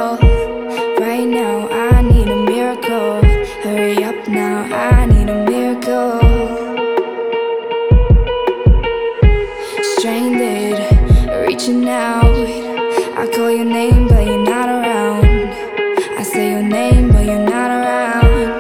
miracle. Right now, I need a miracle. Hurry up now, I need a miracle. Stranded, reaching out. I call your name, but you're not around. I say your name, but you're not around.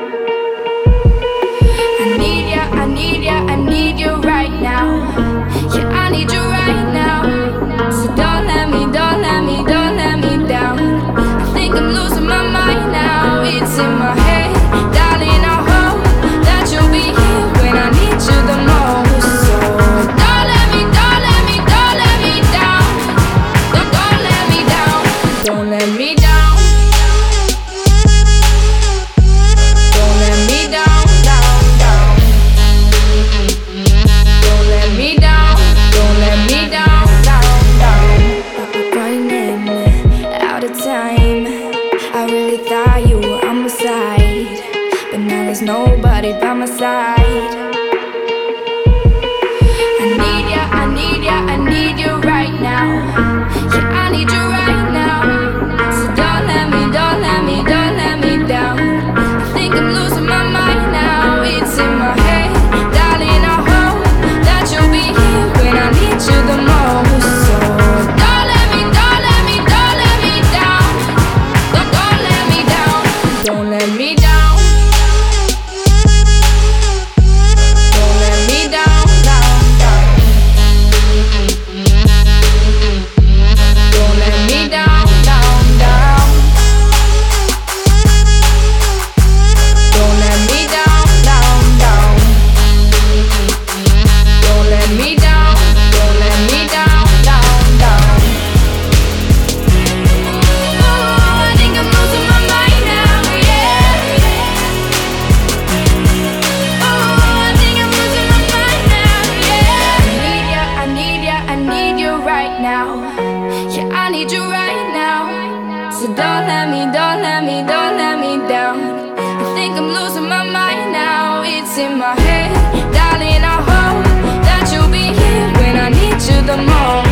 I need ya, I need ya, I need you right now. Yeah, I need you right now. So don't let me, don't let me, don't let me down. I think I'm losing my mind now. It's in my head, darling, I hope that you'll be here when I need you the most. So don't let me, don't let me, don't let me down. Don't let me down. Don't let me down. Don't let me down, down, down. Don't let me down. Don't let me down, down, down. Running out of time. I really thought you were on my side, but now there's nobody by my side. I need ya, I need ya, I need you right now. Yeah, I need you right now. So don't let me, don't let me, don't let me down. I think I'm losing my mind now. It's in my head, darling, I hope that you'll be here when I need you the most. So don't let me, don't let me, don't let me down. Don't let me down. Don't let me down. Don't let me down, down, down. Don't let me down, down, down. Don't let me down, down, down. Don't let me down, don't let me down, down, down. Oh, I think I'm losing my mind now, yeah. Oh, I think I'm losing my mind now, yeah. I need ya, I need ya, I need you right now. Yeah, I need you right now. So don't let me, don't let me, don't let me down. I think I'm losing my mind now. It's in my head, darling, I hope that you'll be here when I need you the most.